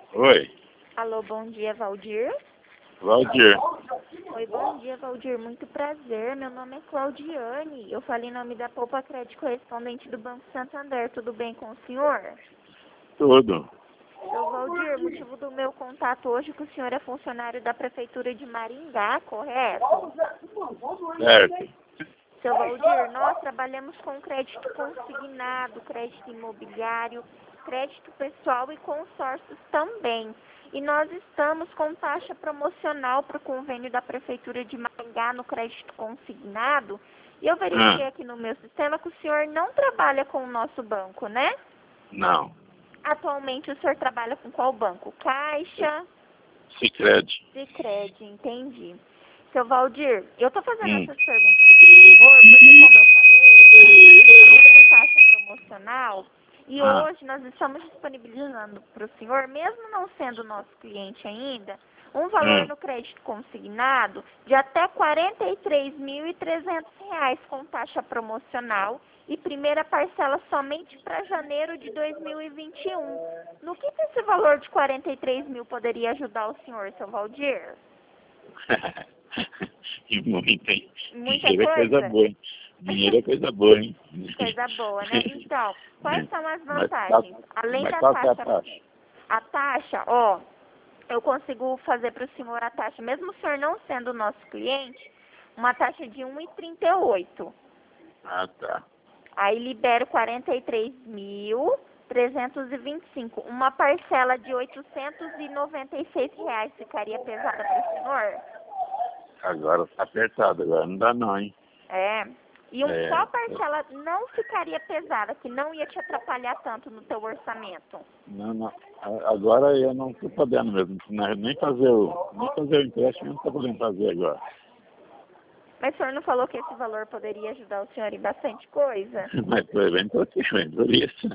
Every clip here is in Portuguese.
Oi, Alô, bom dia, Valdir. Valdir. Oi, bom dia, Valdir. Muito prazer. Meu nome é Claudiane. Eu falei em nome da Poupa Crédito correspondente do Banco Santander. Tudo bem com o senhor? Tudo. Seu Valdir, motivo do meu contato hoje é que o senhor é funcionário da Prefeitura de Maringá, correto? Certo. Seu Valdir, nós trabalhamos com crédito consignado, crédito imobiliário, crédito pessoal e consórcios também. E nós estamos com taxa promocional para o convênio da Prefeitura de Maringá no crédito consignado. E eu verifiquei aqui no meu sistema que o senhor não trabalha com o nosso banco, né? Não. Atualmente o senhor trabalha com qual banco? Caixa? Sicredi. Sicredi, entendi. Seu Valdir, eu tô fazendo essas perguntas com taxa promocional e hoje nós estamos disponibilizando para o senhor, mesmo não sendo nosso cliente ainda, um valor no crédito consignado de até R$ 43.300 com taxa promocional e primeira parcela somente para janeiro de 2021. No que esse valor de 43 mil poderia ajudar o senhor, seu Valdir? E muito, hein? Muita Dinheiro é coisa coisa? boa, hein? Dinheiro é coisa boa, hein? Coisa boa, né? Então, quais são as Mas vantagens? Além da qual que é a taxa, taxa? a taxa, ó, eu consigo fazer para o senhor a taxa, mesmo o senhor não sendo nosso cliente, uma taxa de 1,38. Ah, tá. Aí libero 43.325. Uma parcela de R$ 896 ficaria pesada para o senhor? Agora tá apertado, agora não dá não, hein? É. E qual parcela não ficaria pesada, que não ia te atrapalhar tanto no teu orçamento? Não. Agora eu não tô podendo mesmo. Nem fazer o empréstimo eu não tô podendo fazer agora. Mas o senhor não falou que esse valor poderia ajudar o senhor em bastante coisa? Mas foi bem por isso.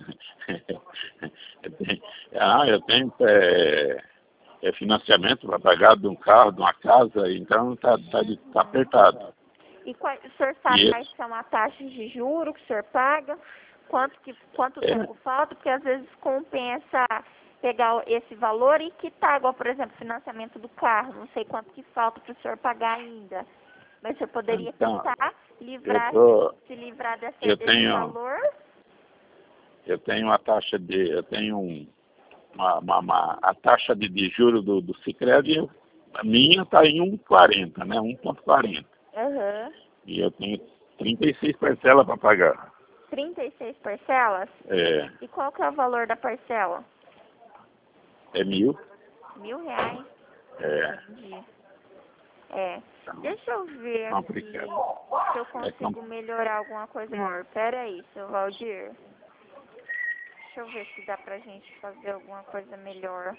Eu tenho financiamento para pagar de um carro, de uma casa, então tá apertado. E o senhor sabe quais são as taxas de juros que o senhor paga? Quanto tempo falta? Porque às vezes compensa pegar esse valor e quitar, igual, por exemplo, financiamento do carro. Não sei quanto que falta para o senhor pagar ainda. Mas o senhor poderia quitar, se livrar desse valor? Eu tenho a taxa a taxa de juros do Sicredi, a minha está em 1,40, né? 1,40. E eu tenho 36 parcelas para pagar. 36 parcelas? É. E qual que é o valor da parcela? É 1.000. R$ 1.000? É. Entendi. Deixa eu ver aqui se eu consigo melhorar alguma coisa. Amor, pera aí, seu Valdir. Deixa eu ver se dá pra gente fazer alguma coisa melhor.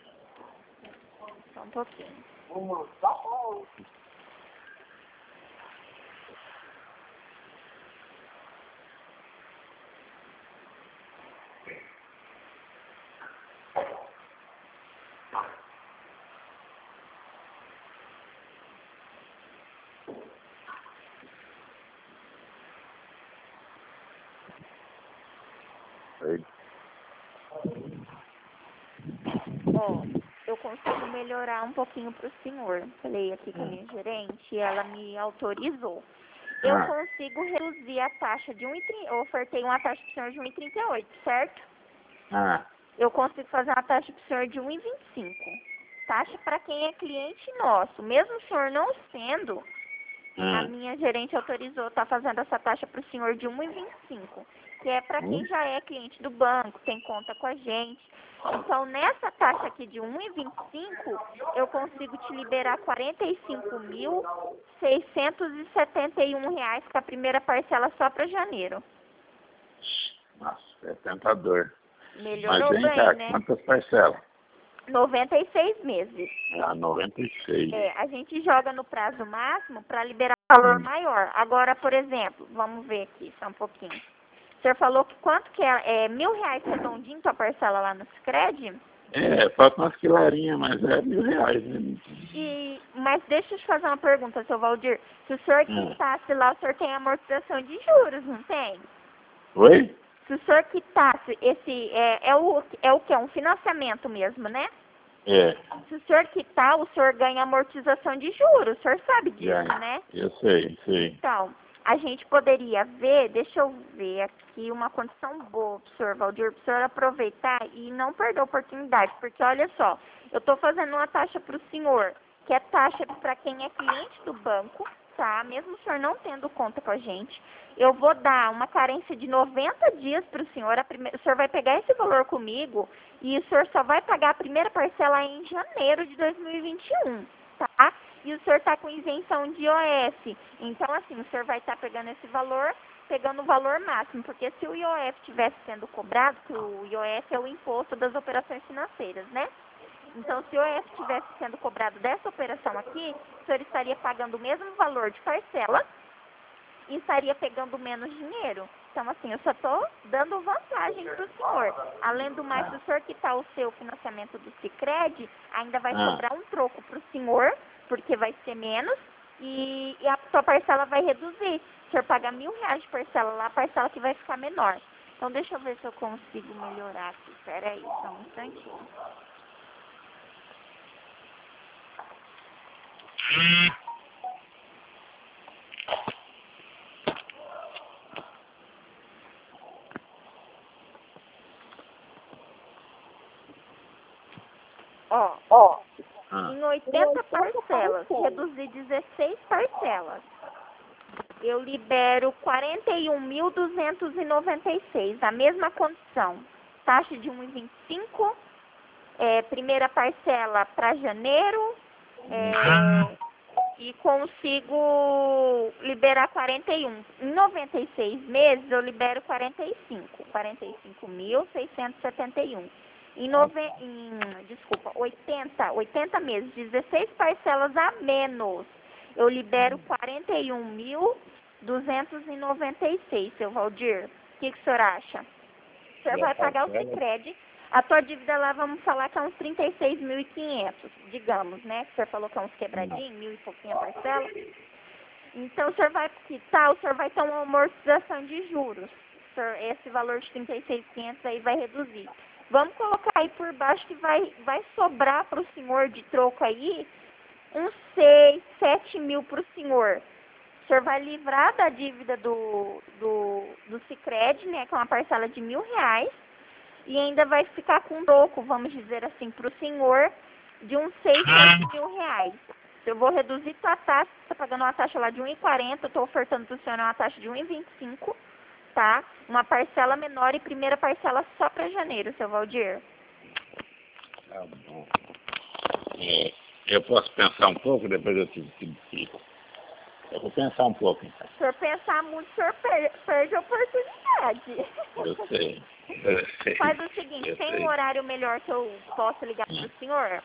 Só um pouquinho. Ó, eu consigo melhorar um pouquinho pro senhor. Falei aqui com a minha gerente e ela me autorizou. Eu consigo reduzir a taxa de 1,30. Eu ofertei uma taxa pro senhor de 1,38, certo? Eu consigo fazer uma taxa pro senhor de 1,25. Taxa para quem é cliente nosso. Mesmo o senhor não sendo, a minha gerente autorizou, tá fazendo essa taxa pro senhor de 1,25. Que é para quem já é cliente do banco, tem conta com a gente. Então, nessa taxa aqui de 1,25, eu consigo te liberar R$ 45.671 com a primeira parcela só para janeiro. Nossa, é tentador. Melhorou Mas bem, cá, né? quantas parcelas? 96 meses. 96. A gente joga no prazo máximo para liberar valor maior. Agora, por exemplo, vamos ver aqui só um pouquinho. O senhor falou que quanto que é? R$ 1.000 redondinho tua parcela lá no Sicredi? Falta umas quilarinhas, mas é R$ 1.000, né? Mas deixa eu te fazer uma pergunta, seu Valdir. Se o senhor quitasse lá, o senhor tem amortização de juros, não tem? Oi? Se o senhor quitasse esse, é o que? É um financiamento mesmo, né? É. Se o senhor quitar, o senhor ganha amortização de juros. O senhor sabe disso, né? Eu sei. Então, a gente poderia ver, deixa eu ver aqui, uma condição boa pro senhor Valdir, pro senhor aproveitar e não perder a oportunidade. Porque, olha só, eu tô fazendo uma taxa pro senhor, que é taxa para quem é cliente do banco, tá? Mesmo o senhor não tendo conta com a gente. Eu vou dar uma carência de 90 dias para o senhor. O senhor vai pegar esse valor comigo e o senhor só vai pagar a primeira parcela em janeiro de 2021, tá? E o senhor está com isenção de IOF. Então, assim, o senhor vai estar pegando esse valor, pegando o valor máximo. Porque se o IOF estivesse sendo cobrado, que o IOF é o imposto das operações financeiras, né? Então, se o IOF estivesse sendo cobrado dessa operação aqui, o senhor estaria pagando o mesmo valor de parcela e estaria pegando menos dinheiro. Então, assim, eu só estou dando vantagem para o senhor. Além do mais, se o senhor quitar o seu financiamento do Sicredi, ainda vai sobrar um troco para o senhor, porque vai ser menos, e a sua parcela vai reduzir. Se o senhor pagar R$1.000 de parcela lá, a parcela que vai ficar menor. Então, deixa eu ver se eu consigo melhorar aqui. Espera aí, só um instantinho. Em 80 parcelas, reduzir 16 parcelas, eu libero 41.296, a mesma condição. Taxa de 1,25, primeira parcela para janeiro, e consigo liberar 41. Em 96 meses, eu libero 45.671. Em 80 meses, 16 parcelas a menos, eu libero 41.296, seu Valdir. O que o senhor acha? O senhor vai pagar o Sicredi. A tua dívida lá, vamos falar que é uns 36.500, digamos, né? O senhor falou que é uns quebradinhos, 1.000 e pouquinho a parcela. Então, o senhor vai quitar, o senhor vai ter uma amortização de juros. Esse valor de 36.500 aí vai reduzir. Vamos colocar aí por baixo que vai sobrar para o senhor de troco aí uns 6, 7 mil para o senhor. O senhor vai livrar da dívida do Sicredi, né, que é uma parcela de R$1.000, e ainda vai ficar com troco, vamos dizer assim, para o senhor de uns 6, 7 mil reais. Eu vou reduzir tua taxa, você está pagando uma taxa lá de 1,40, eu estou ofertando para o senhor uma taxa de 1,25, tá? Uma parcela menor e primeira parcela só para janeiro, seu Valdir. Tá bom. Eu posso pensar um pouco, depois eu te digo. Eu vou pensar um pouco, então. Se o senhor pensar muito, o senhor perde a oportunidade. Eu sei. Faz o seguinte, tem um horário melhor que eu posso ligar para o senhor?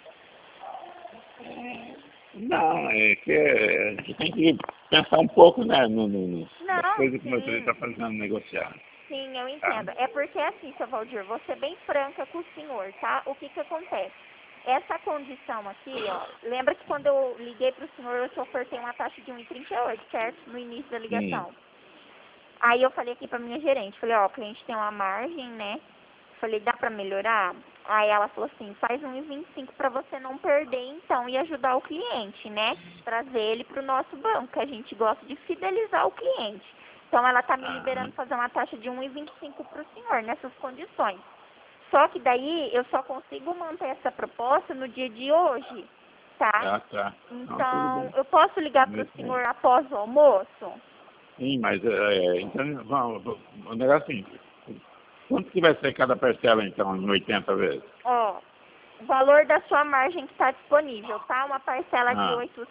Não, é que a gente tem que pensar um pouco, né, nas coisas que você está fazendo negociar. Sim, eu entendo. É porque assim, seu Valdir, vou ser bem franca com o senhor, tá? O que acontece? Essa condição aqui, ó, lembra que quando eu liguei para o senhor, eu te ofertei uma taxa de 1,38, certo? No início da ligação. Aí eu falei aqui para minha gerente, falei, ó, o cliente tem uma margem, né? Falei, dá para melhorar? Aí ela falou assim, faz 1,25 para você não perder, então, e ajudar o cliente, né? Trazer ele para o nosso banco, que a gente gosta de fidelizar o cliente. Então, ela tá me liberando fazer uma taxa de 1,25 para o senhor, nessas condições. Só que daí, eu só consigo manter essa proposta no dia de hoje, tá? Tá. Então, eu posso ligar para o senhor após o almoço? Sim, mas, então, vamos, o negócio é assim, quanto que vai ser cada parcela, então, em 80 vezes? Ó, o valor da sua margem que está disponível, tá? Uma parcela de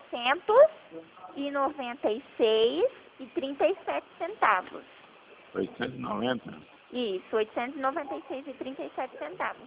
896,37 centavos. 890? Isso, 896,37 centavos.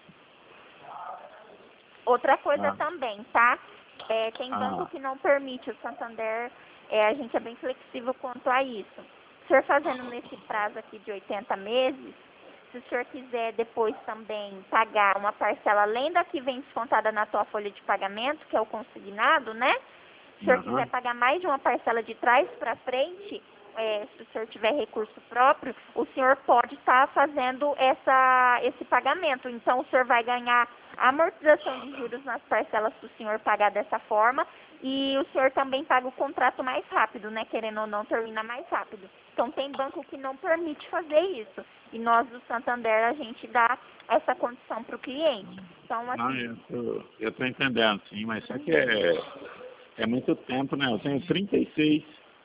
Outra coisa também, tá? Tem banco que não permite, o Santander, a gente é bem flexível quanto a isso. O senhor fazendo nesse prazo aqui de 80 meses, se o senhor quiser depois também pagar uma parcela além da que vem descontada na tua folha de pagamento, que é o consignado, né? Se o senhor quiser pagar mais de uma parcela de trás para frente, se o senhor tiver recurso próprio, o senhor pode estar fazendo esse pagamento. Então, o senhor vai ganhar a amortização de juros nas parcelas se o senhor pagar dessa forma, e o senhor também paga o contrato mais rápido, né? Querendo ou não, termina mais rápido. Então, tem banco que não permite fazer isso. E nós, do Santander, a gente dá essa condição para o cliente. Então, assim... Não, eu estou entendendo, sim, mas só que é muito tempo, né? Eu tenho 36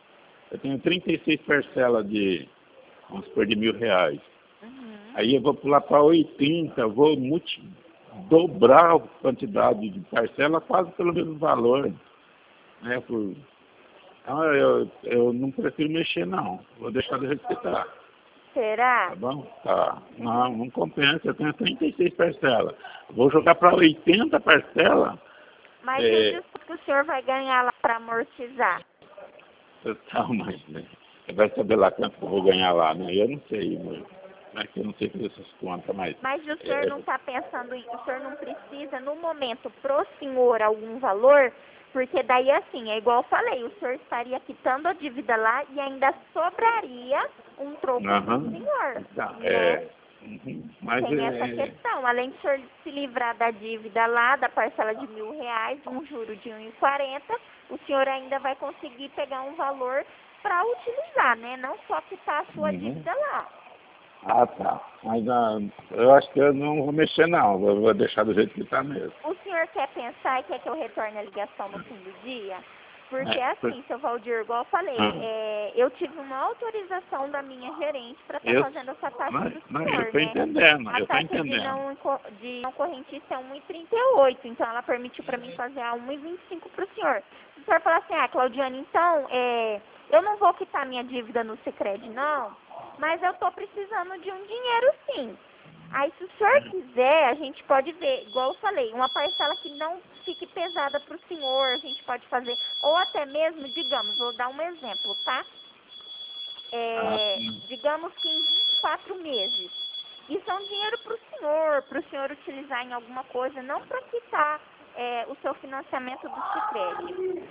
parcelas de, vamos supor, de R$1.000. Aí eu vou pular para 80, vou dobrar a quantidade de parcela quase pelo mesmo valor, né? Então eu não prefiro mexer, não. Vou deixar do jeito que tá. Será? Tá bom? Tá. Não compensa, eu tenho 36 parcelas. Vou jogar para 80 parcelas. Mas o que o senhor vai ganhar lá para amortizar? Tá, mas né? Você vai saber lá quanto que eu vou ganhar lá, né? Eu não sei, mas eu não sei fazer essas contas, mas... Mas o senhor não está pensando em... O senhor não precisa, no momento, pro senhor algum valor, porque daí, assim, é igual eu falei, o senhor estaria quitando a dívida lá e ainda sobraria um troco pro senhor. Tá, né? Mas tem essa questão. Além de o senhor se livrar da dívida lá, da parcela de R$1.000, um juro de 1,40, o senhor ainda vai conseguir pegar um valor para utilizar, né? Não só quitar a sua dívida lá. Ah, tá. Mas eu acho que eu não vou mexer, não. Vou deixar do jeito que está mesmo. O senhor quer pensar e quer que eu retorne a ligação no fim do dia? Porque assim, seu Valdir, igual eu falei, eu tive uma autorização da minha gerente para estar fazendo essa taxa do senhor, eu estou entendendo, A taxa de não correntista é 1,38, então ela permitiu para mim fazer a 1,25 para o senhor. Se o senhor falar assim, Claudiane, então, eu não vou quitar minha dívida no Sicredi, não, mas eu estou precisando de um dinheiro sim. Aí, se o senhor quiser, a gente pode ver, igual eu falei, uma parcela que não fique pesada para o senhor, a gente pode fazer, ou até mesmo, digamos, vou dar um exemplo, tá? Digamos que em 24 meses. Isso é um dinheiro para o senhor utilizar em alguma coisa, não para quitar o seu financiamento do Sicredi.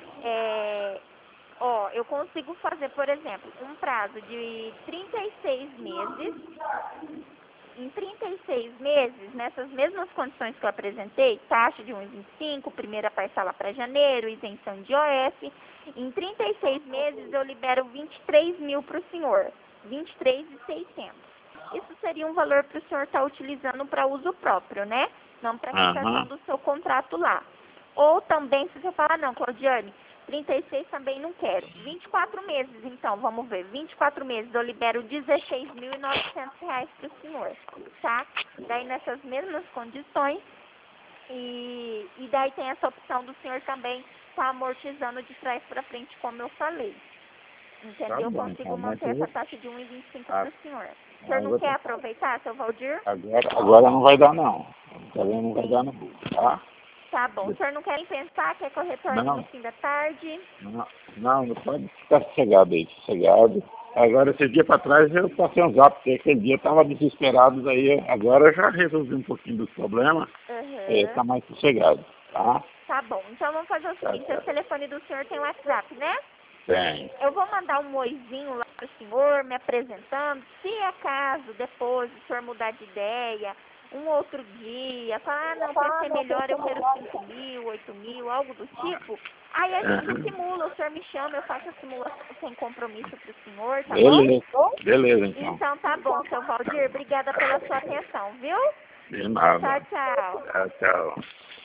Eu consigo fazer, por exemplo, um prazo de 36 meses. Em 36 meses, nessas mesmas condições que eu apresentei, taxa de 1,25, primeira parcela para janeiro, isenção de IOF, em 36 meses eu libero 23 mil para o senhor, 23.600. Isso seria um valor para o senhor estar utilizando para uso próprio, né? Não para quitação do seu contrato lá. Ou também, se você falar, não, Claudiane, 36 também não quero. 24 meses, então, vamos ver. 24 meses eu libero R$16.900 para o senhor, tá? Daí nessas mesmas condições, e daí tem essa opção do senhor também estar amortizando de trás para frente, como eu falei. Entendeu? Eu consigo manter essa taxa de 1,25 para o senhor. O senhor não quer aproveitar, seu Valdir? Agora não vai dar, não. Agora não vai dar, não. Tá? Tá bom. O senhor não quer pensar? Quer que eu retorne no fim da tarde? Não pode ficar sossegado aí, sossegado. Agora, esse dia para trás, eu passei um zap, porque aquele dia eu estava desesperado, aí agora eu já resolvi um pouquinho dos problemas, tá mais sossegado, tá? Tá bom. Então vamos fazer o seguinte, o telefone do senhor tem WhatsApp, né? Tem. Eu vou mandar um oizinho lá pro senhor, me apresentando. Se acaso, depois, o senhor mudar de ideia, um outro dia, falar, não, para ser melhor eu quero 5 mil, 8 mil, algo do tipo, aí a gente simula, o senhor me chama, eu faço a simulação sem compromisso pro senhor, tá bom? Beleza, então. Então tá bom, seu Valdir, obrigada pela sua atenção, viu? De nada. Tchau. Tchau.